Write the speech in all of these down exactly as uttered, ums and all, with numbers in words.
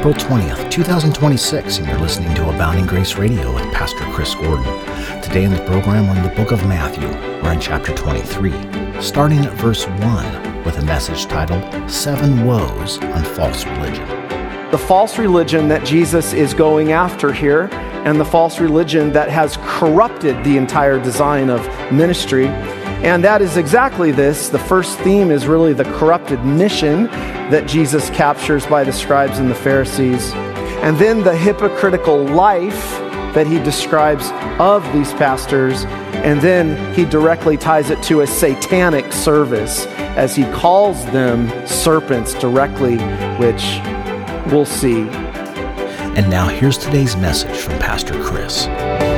April twentieth, twenty twenty-six, and you're listening to Abounding Grace Radio with Pastor Chris Gordon. Today in the program, we're in the book of Matthew. We're in chapter twenty-three, starting at verse one, with a message titled, Seven Woes on False Religion. The false religion that Jesus is going after here, and the false religion that has corrupted the entire design of ministry. And that is exactly this. The first theme is really the corrupted mission that Jesus captures by the scribes and the Pharisees. And then the hypocritical life that he describes of these pastors. And then he directly ties it to a satanic service as he calls them serpents directly, which we'll see. And now here's today's message from Pastor Chris.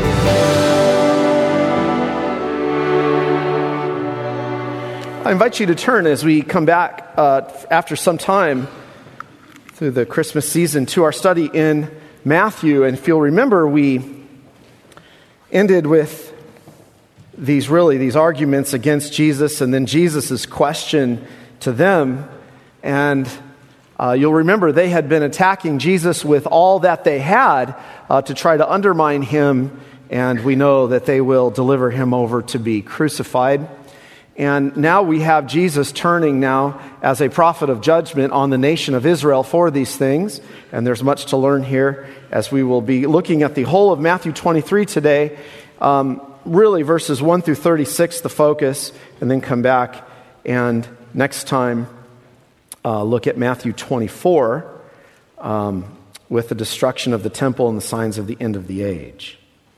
I invite you to turn as we come back uh, after some time through the Christmas season to our study in Matthew. And if you'll remember, we ended with these really these arguments against Jesus and then Jesus' question to them. And uh, you'll remember they had been attacking Jesus with all that they had uh, to try to undermine him. And we know that they will deliver him over to be crucified. And now we have Jesus turning now as a prophet of judgment on the nation of Israel for these things. And there's much to learn here as we will be looking at the whole of Matthew twenty-three today. Um, really verses one through thirty-six, the focus, and then come back and next time uh, look at Matthew twenty-four um, with the destruction of the temple and the signs of the end of the age.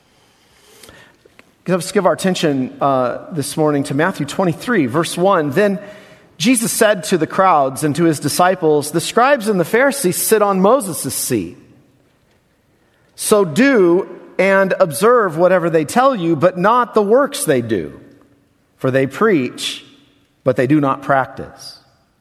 Let's give our attention uh, this morning to Matthew twenty-three, verse one. Then Jesus said to the crowds and to his disciples, "The scribes and the Pharisees sit on Moses' seat. So do and observe whatever they tell you, but not the works they do. For they preach, but they do not practice.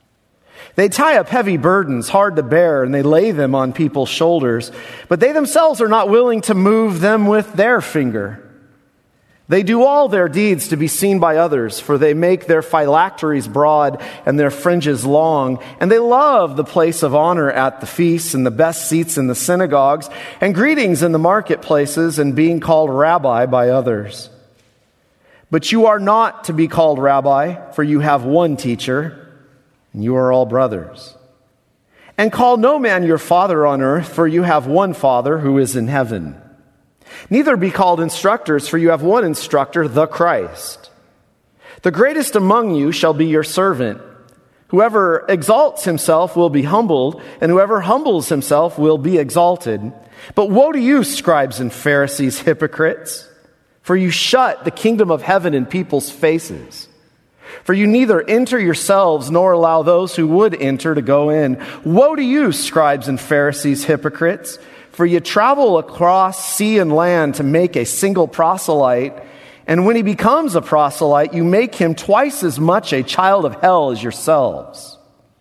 They tie up heavy burdens, hard to bear, and they lay them on people's shoulders, but they themselves are not willing to move them with their finger. They do all their deeds to be seen by others, for they make their phylacteries broad and their fringes long, and they love the place of honor at the feasts and the best seats in the synagogues, and greetings in the marketplaces, and being called rabbi by others. But you are not to be called rabbi, for you have one teacher, and you are all brothers. And call no man your father on earth, for you have one Father who is in heaven. Neither be called instructors, for you have one instructor, the Christ. The greatest among you shall be your servant. Whoever exalts himself will be humbled, and whoever humbles himself will be exalted. But woe to you, scribes and Pharisees, hypocrites, for you shut the kingdom of heaven in people's faces. For you neither enter yourselves nor allow those who would enter to go in. Woe to you, scribes and Pharisees, hypocrites, for you travel across sea and land to make a single proselyte, and when he becomes a proselyte, you make him twice as much a child of hell as yourselves.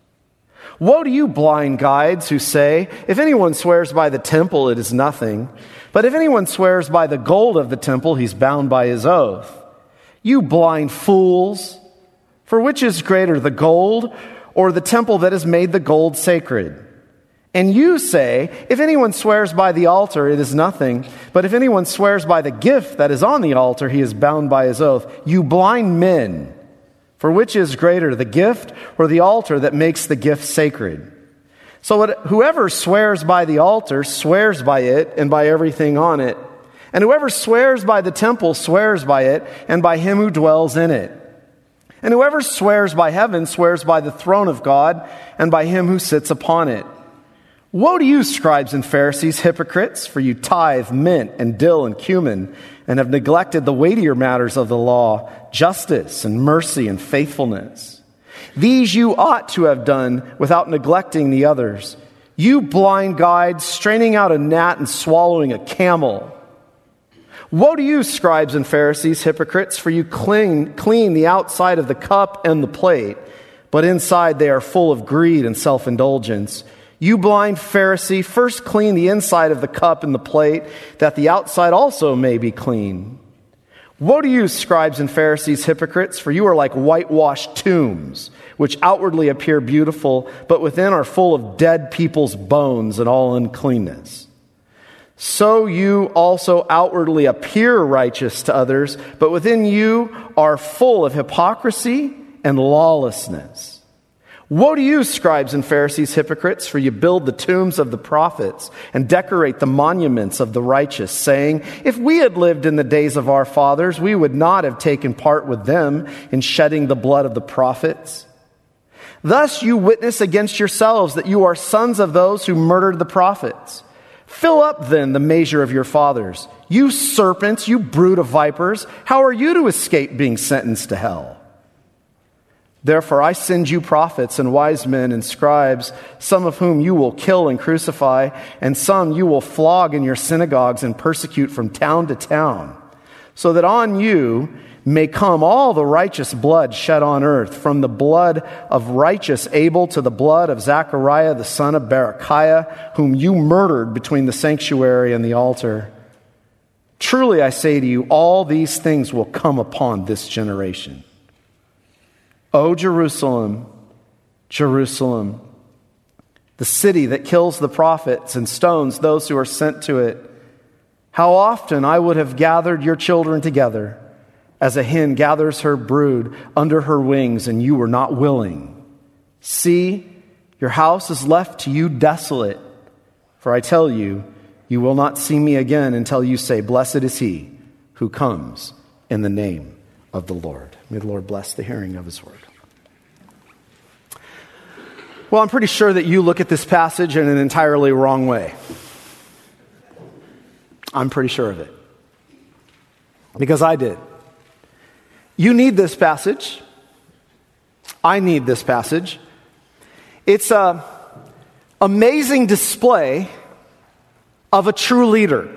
Woe to you, blind guides, who say, if anyone swears by the temple, it is nothing. But if anyone swears by the gold of the temple, he's bound by his oath. You blind fools, for which is greater, the gold or the temple that has made the gold sacred? And you say, if anyone swears by the altar, it is nothing. But if anyone swears by the gift that is on the altar, he is bound by his oath. You blind men, for which is greater, the gift or the altar that makes the gift sacred? So whoever swears by the altar swears by it and by everything on it. And whoever swears by the temple swears by it and by him who dwells in it. And whoever swears by heaven swears by the throne of God and by him who sits upon it. Woe to you, scribes and Pharisees, hypocrites, for you tithe mint and dill and cumin, and have neglected the weightier matters of the law, justice and mercy and faithfulness. These you ought to have done without neglecting the others. You blind guides, straining out a gnat and swallowing a camel. Woe to you, scribes and Pharisees, hypocrites, for you clean, clean the outside of the cup and the plate, but inside they are full of greed and self-indulgence. You blind Pharisee, first clean the inside of the cup and the plate, that the outside also may be clean. Woe to you, scribes and Pharisees, hypocrites, for you are like whitewashed tombs, which outwardly appear beautiful, but within are full of dead people's bones and all uncleanness. So you also outwardly appear righteous to others, but within you are full of hypocrisy and lawlessness. Woe to you, scribes and Pharisees, hypocrites, for you build the tombs of the prophets and decorate the monuments of the righteous, saying, if we had lived in the days of our fathers, we would not have taken part with them in shedding the blood of the prophets. Thus you witness against yourselves that you are sons of those who murdered the prophets. Fill up then the measure of your fathers. You serpents, you brood of vipers, how are you to escape being sentenced to hell? Therefore I send you prophets and wise men and scribes, some of whom you will kill and crucify, and some you will flog in your synagogues and persecute from town to town, so that on you may come all the righteous blood shed on earth, from the blood of righteous Abel to the blood of Zechariah the son of Berechiah, whom you murdered between the sanctuary and the altar. Truly I say to you, all these things will come upon this generation. O Jerusalem, Jerusalem, the city that kills the prophets and stones those who are sent to it. How often I would have gathered your children together as a hen gathers her brood under her wings, and you were not willing. See, your house is left to you desolate. For I tell you, you will not see me again until you say, blessed is he who comes in the name of the Lord. May the Lord bless the hearing of his word. Well, I'm pretty sure that you look at this passage in an entirely wrong way. I'm pretty sure of it. Because I did. You need this passage. I need this passage. It's an amazing display of a true leader.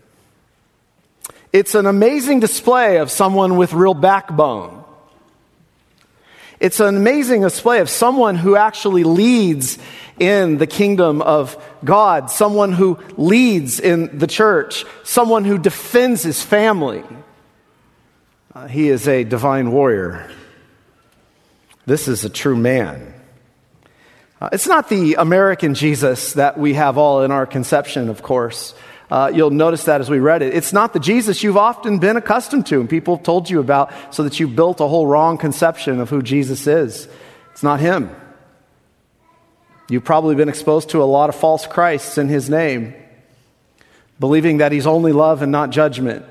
It's an amazing display of someone with real backbone. It's an amazing display of someone who actually leads in the kingdom of God, someone who leads in the church, someone who defends his family. Uh, he is a divine warrior. This is a true man. Uh, it's not the American Jesus that we have all in our conception, of course. Uh, you'll notice that as we read it. It's not the Jesus you've often been accustomed to and people have told you about, so that you've built a whole wrong conception of who Jesus is. It's not him. You've probably been exposed to a lot of false Christs in his name, believing that he's only love and not judgment.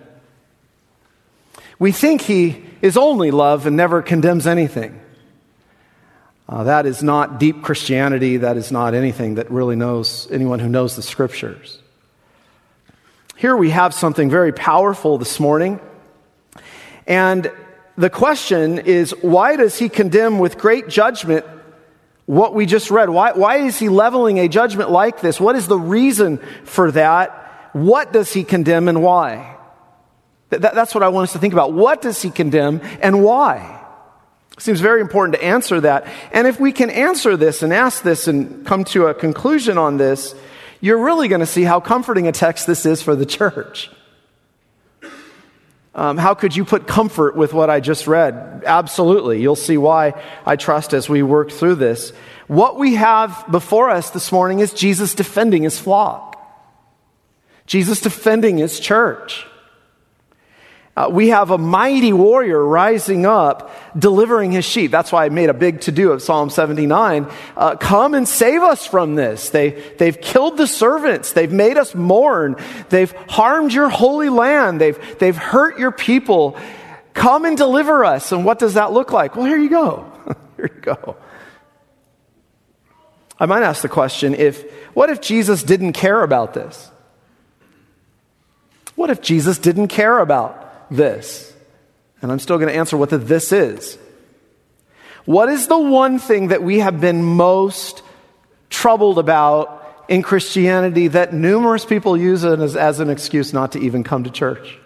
We think he is only love and never condemns anything. Uh, that is not deep Christianity. That is not anything that really knows anyone who knows the Scriptures. Here we have something very powerful this morning. And the question is, why does he condemn with great judgment what we just read? Why, why is he leveling a judgment like this? What is the reason for that? What does he condemn and why? That, that's what I want us to think about. What does he condemn and why? It seems very important to answer that. And if we can answer this and ask this and come to a conclusion on this, you're really going to see how comforting a text this is for the church. Um, how could you put comfort with what I just read? Absolutely. You'll see why, I trust, as we work through this. What we have before us this morning is Jesus defending his flock. Jesus defending his church. Uh, we have a mighty warrior rising up, delivering his sheep. That's why I made a big to-do of Psalm seventy-nine. Uh, come and save us from this. They, they've killed the servants. They've made us mourn. They've harmed your holy land. They've, they've hurt your people. Come and deliver us. And what does that look like? Well, here you go. Here you go. I might ask the question, if what if Jesus didn't care about this? What if Jesus didn't care about this? And I'm still going to answer what the this is. What is the one thing that we have been most troubled about in Christianity that numerous people use it as, as an excuse not to even come to church?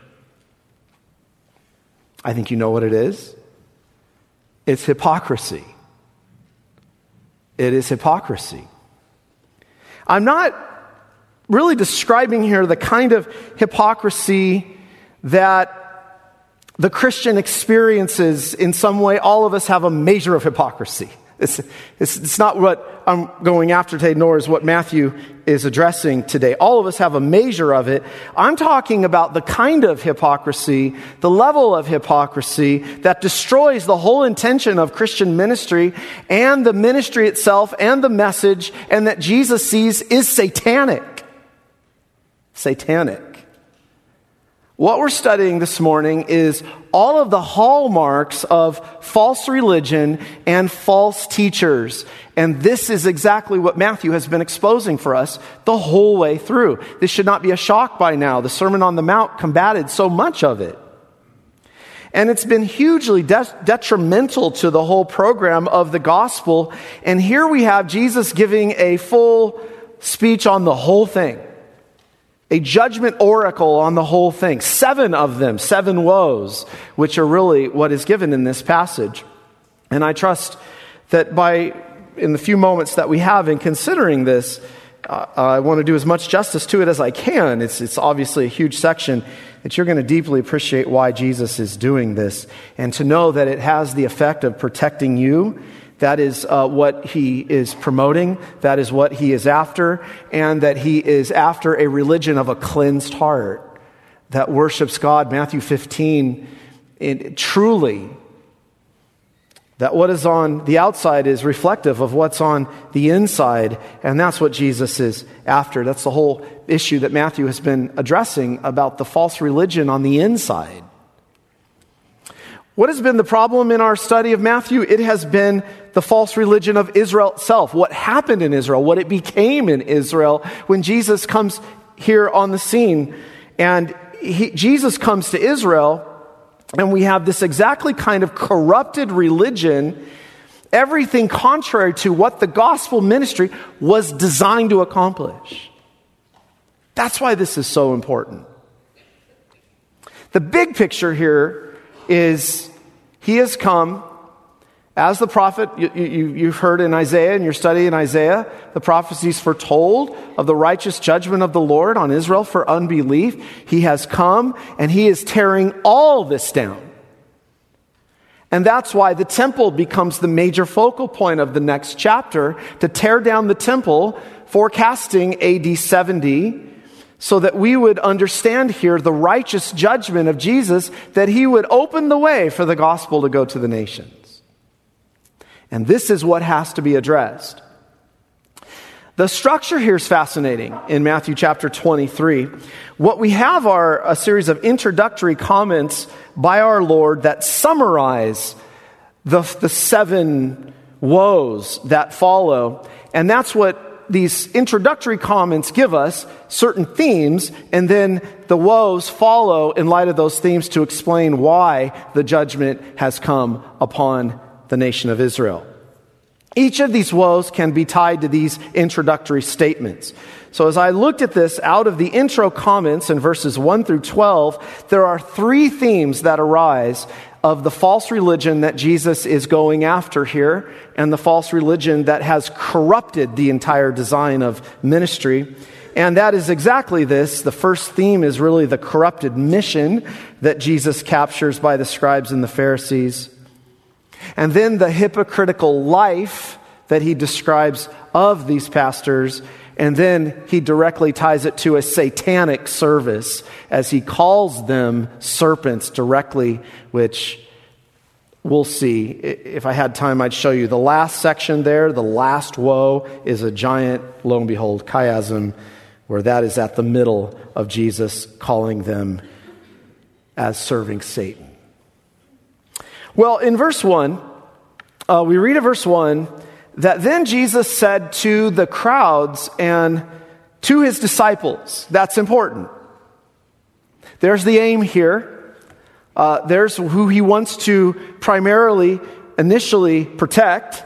I think you know what it is. It's hypocrisy. It is hypocrisy. I'm not really describing here the kind of hypocrisy that the Christian experiences in some way, all of us have a measure of hypocrisy. It's, it's, it's not what I'm going after today, nor is what Matthew is addressing today. All of us have a measure of it. I'm talking about the kind of hypocrisy, the level of hypocrisy that destroys the whole intention of Christian ministry and the ministry itself and the message, and that Jesus sees is satanic. Satanic. What we're studying this morning is all of the hallmarks of false religion and false teachers. And this is exactly what Matthew has been exposing for us the whole way through. This should not be a shock by now. The Sermon on the Mount combated so much of it. And it's been hugely de- detrimental to the whole program of the gospel. And here we have Jesus giving a full speech on the whole thing. A judgment oracle on the whole thing. Seven of them, seven woes, which are really what is given in this passage. And I trust that by, in the few moments that we have in considering this, uh, I want to do as much justice to it as I can. It's, it's obviously a huge section that you're going to deeply appreciate why Jesus is doing this. And to know that it has the effect of protecting you. That is uh, what he is promoting. That is what he is after. And that he is after a religion of a cleansed heart that worships God. Matthew fifteen, it, truly, that what is on the outside is reflective of what's on the inside. And that's what Jesus is after. That's the whole issue that Matthew has been addressing about the false religion on the inside. What has been the problem in our study of Matthew? It has been the false religion of Israel itself. What happened in Israel, what it became in Israel when Jesus comes here on the scene. And he, Jesus comes to Israel, and we have this exactly kind of corrupted religion, everything contrary to what the gospel ministry was designed to accomplish. That's why this is so important. The big picture here is he has come as the prophet. You, you, you've heard in Isaiah, in your study in Isaiah, the prophecies foretold of the righteous judgment of the Lord on Israel for unbelief. He has come and he is tearing all this down. And that's why the temple becomes the major focal point of the next chapter, to tear down the temple, forecasting A D seventy, so that we would understand here the righteous judgment of Jesus, that he would open the way for the gospel to go to the nations. And this is what has to be addressed. The structure here is fascinating in Matthew chapter twenty-three. What we have are a series of introductory comments by our Lord that summarize the, the seven woes that follow. And that's what these introductory comments give us, certain themes, and then the woes follow in light of those themes to explain why the judgment has come upon the nation of Israel. Each of these woes can be tied to these introductory statements. So as I looked at this out of the intro comments in verses one through twelve, there are three themes that arise of the false religion that Jesus is going after here, and the false religion that has corrupted the entire design of ministry. And that is exactly this. The first theme is really the corrupted mission that Jesus captures by the scribes and the Pharisees. And then the hypocritical life that he describes of these pastors. And then he directly ties it to a satanic service as he calls them serpents directly, which we'll see. If I had time, I'd show you. The last section there, the last woe, is a giant, lo and behold, chiasm, where that is at the middle of Jesus calling them as serving Satan. Well, in verse one, uh, we read in verse one, that then Jesus said to the crowds and to his disciples. That's important. There's the aim here. Uh, there's who he wants to primarily, initially protect.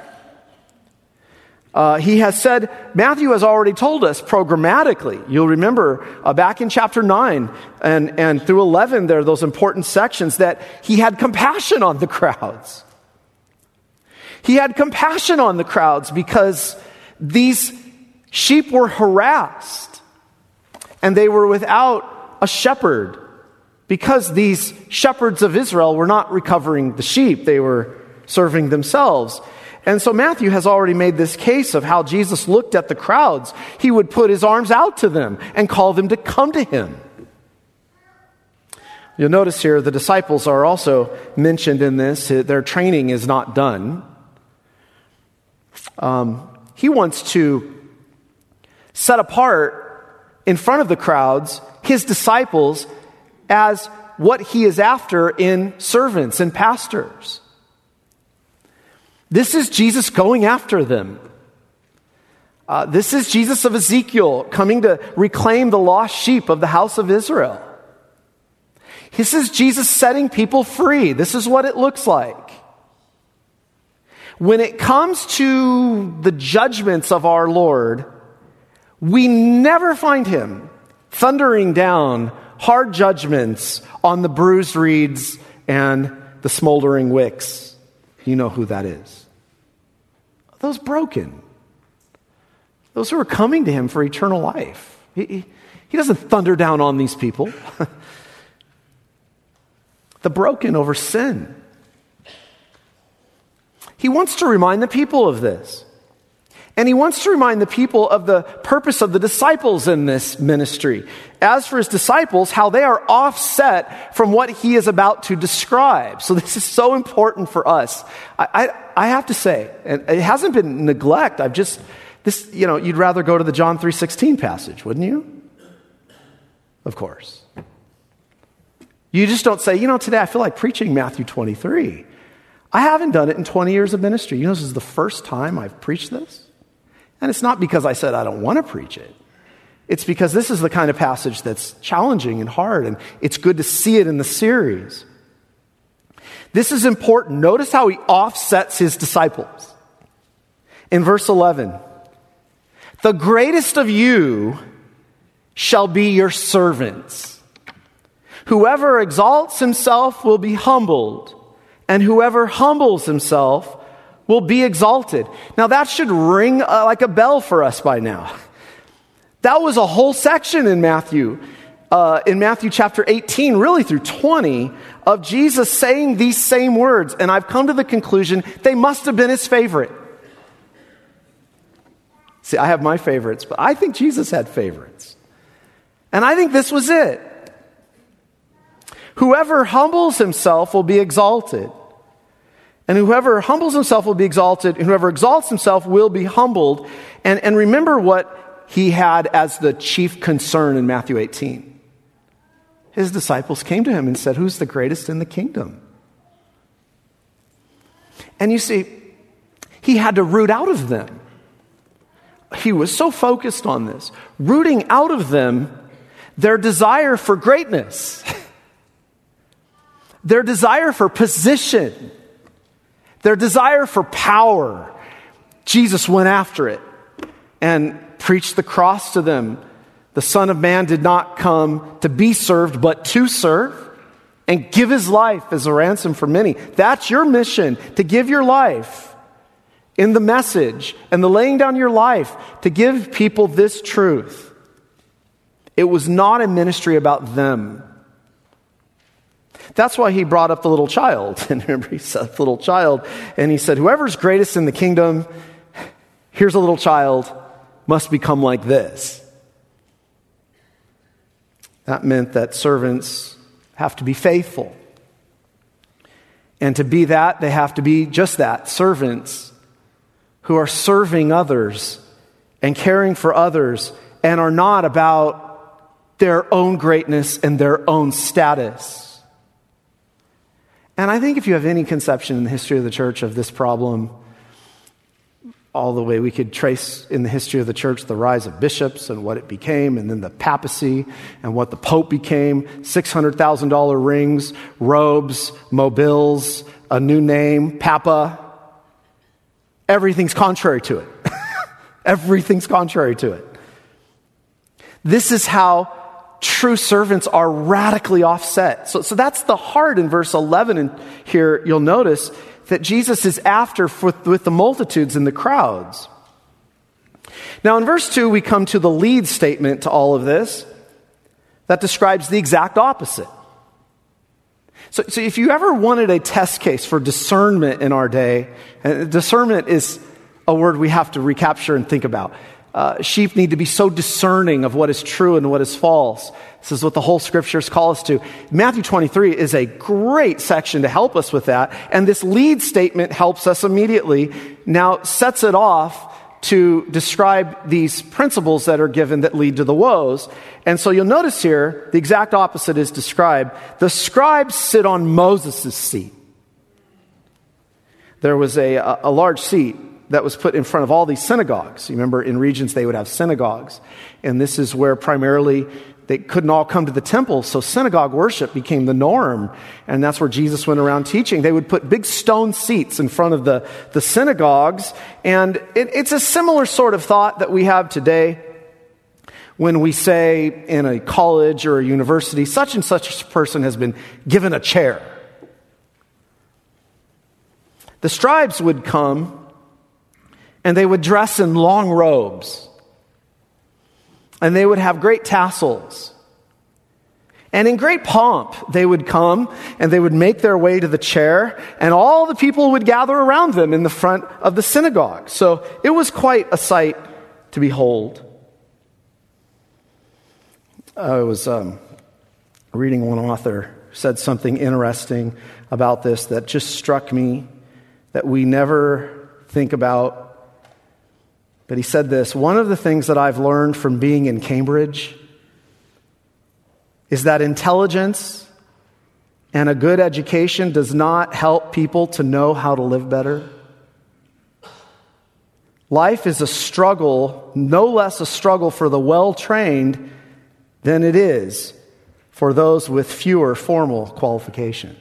Uh, he has said, Matthew has already told us programmatically. You'll remember uh, back in chapter nine and, and through eleven, there are those important sections that he had compassion on the crowds. He had compassion on the crowds because these sheep were harassed and they were without a shepherd. because these shepherds of Israel were not recovering the sheep, they were serving themselves. And so Matthew has already made this case of how Jesus looked at the crowds. He would put his arms out to them and call them to come to him. You'll notice here the disciples are also mentioned in this. Their training is not done. Um, he wants to set apart in front of the crowds his disciples as what he is after in servants and pastors. This is Jesus going after them. Uh, this is Jesus of Ezekiel coming to reclaim the lost sheep of the house of Israel. This is Jesus setting people free. This is what it looks like. When it comes to the judgments of our Lord, we never find him thundering down hard judgments on the bruised reeds and the smoldering wicks. You know who that is. Those broken. Those who are coming to him for eternal life. He, he, he doesn't thunder down on these people. The broken over sin. He wants to remind the people of this. And he wants to remind the people of the purpose of the disciples in this ministry. As for his disciples, how they are offset from what he is about to describe. So this is so important for us. I, I, I have to say, and it hasn't been neglect. I've just, this, you know, you'd rather go to the John three sixteen passage, wouldn't you? Of course. You just don't say, you know, today I feel like preaching Matthew twenty-three. I haven't done it in twenty years of ministry. You know, this is the first time I've preached this. And it's not because I said I don't want to preach it. It's because this is the kind of passage that's challenging and hard, and it's good to see it in the series. This is important. Notice how he offsets his disciples. In verse eleven, the greatest of you shall be your servants. Whoever exalts himself will be humbled, and whoever humbles himself will be exalted. Now that should ring uh, like a bell for us by now. That was a whole section in Matthew, uh, in Matthew chapter eighteen, really through twenty, of Jesus saying these same words. And I've come to the conclusion they must have been his favorite. See, I have my favorites, but I think Jesus had favorites. And I think this was it. Whoever humbles himself will be exalted. And whoever humbles himself will be exalted. And whoever exalts himself will be humbled. And, and remember what he had as the chief concern in Matthew eighteen. His disciples came to him and said, who's the greatest in the kingdom? And you see, he had to root out of them. He was so focused on this, rooting out of them their desire for greatness. Their desire for position, their desire for power. Jesus went after it and preached the cross to them. The Son of Man did not come to be served, but to serve and give his life as a ransom for many. That's your mission, to give your life in the message and the laying down your life to give people this truth. It was not a ministry about them. That's why he brought up the little child. And remember, he said the little child, and he said, whoever's greatest in the kingdom, here's a little child, must become like this. That meant that servants have to be faithful. And to be that, they have to be just that, servants who are serving others and caring for others and are not about their own greatness and their own status. And I think if you have any conception in the history of the church of this problem, all the way we could trace in the history of the church the rise of bishops and what it became, and then the papacy and what the Pope became, six hundred thousand dollars rings, robes, mobiles, a new name, Papa. Everything's contrary to it. Everything's contrary to it. This is how true servants are radically offset. So, so that's the heart in verse eleven. And here you'll notice that Jesus is after for, with the multitudes and the crowds. Now in verse two, we come to the lead statement to all of this that describes the exact opposite. So, so if you ever wanted a test case for discernment in our day, and discernment is a word we have to recapture and think about. Uh, sheep need to be so discerning of what is true and what is false. This is what the whole scriptures call us to. Matthew twenty-three is a great section to help us with that. And this lead statement helps us immediately. Now sets it off to describe these principles that are given that lead to the woes. And so you'll notice here, the exact opposite is described. The scribes sit on Moses' seat. There was a, a large seat that was put in front of all these synagogues. You remember in regions they would have synagogues. And this is where primarily they couldn't all come to the temple, so synagogue worship became the norm. And that's where Jesus went around teaching. They would put big stone seats in front of the, the synagogues. And it, it's a similar sort of thought that we have today when we say in a college or a university, such and such a person has been given a chair. The scribes would come and they would dress in long robes. And they would have great tassels. And in great pomp, they would come and they would make their way to the chair, and all the people would gather around them in the front of the synagogue. So it was quite a sight to behold. I was um, reading one author who said something interesting about this that just struck me, that we never think about. But he said this: one of the things that I've learned from being in Cambridge is that intelligence and a good education does not help people to know how to live better. Life is a struggle, no less a struggle for the well-trained than it is for those with fewer formal qualifications.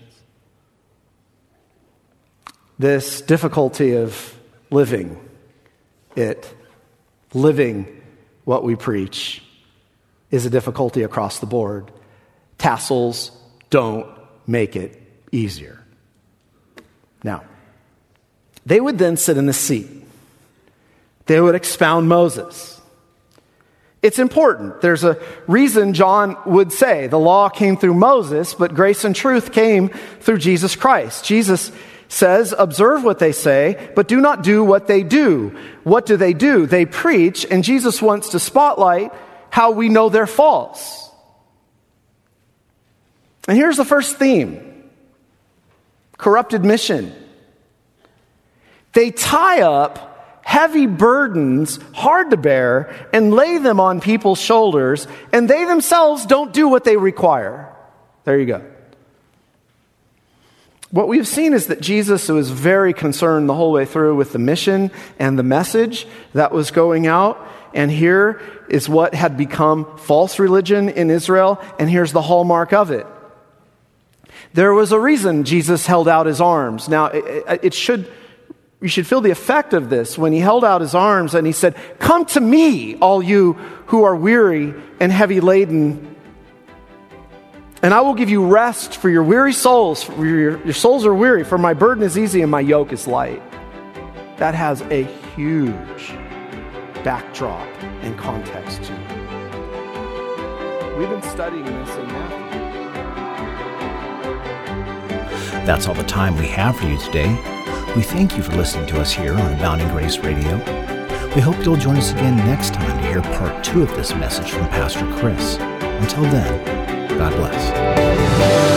This difficulty of living it, living what we preach, is a difficulty across the board. Tassels don't make it easier. Now, they would then sit in the seat. They would expound Moses. It's important. There's a reason John would say the law came through Moses, but grace and truth came through Jesus Christ. Jesus says, observe what they say, but do not do what they do. What do they do? They preach, and Jesus wants to spotlight how we know they're false. And here's the first theme: corrupted mission. They tie up heavy burdens, hard to bear, and lay them on people's shoulders, and they themselves don't do what they require. There you go. What we've seen is that Jesus was very concerned the whole way through with the mission and the message that was going out. And here is what had become false religion in Israel, and here's the hallmark of it. There was a reason Jesus held out his arms. Now, it, it should, you should feel the effect of this when he held out his arms and he said, "Come to me, all you who are weary and heavy laden, and I will give you rest for your weary souls. For your, your souls are weary, for my burden is easy and my yoke is light." That has a huge backdrop and context to it. We've been studying this in Matthew. That's all the time we have for you today. We thank you for listening to us here on Abounding Grace Radio. We hope you'll join us again next time to hear part two of this message from Pastor Chris. Until then, God bless.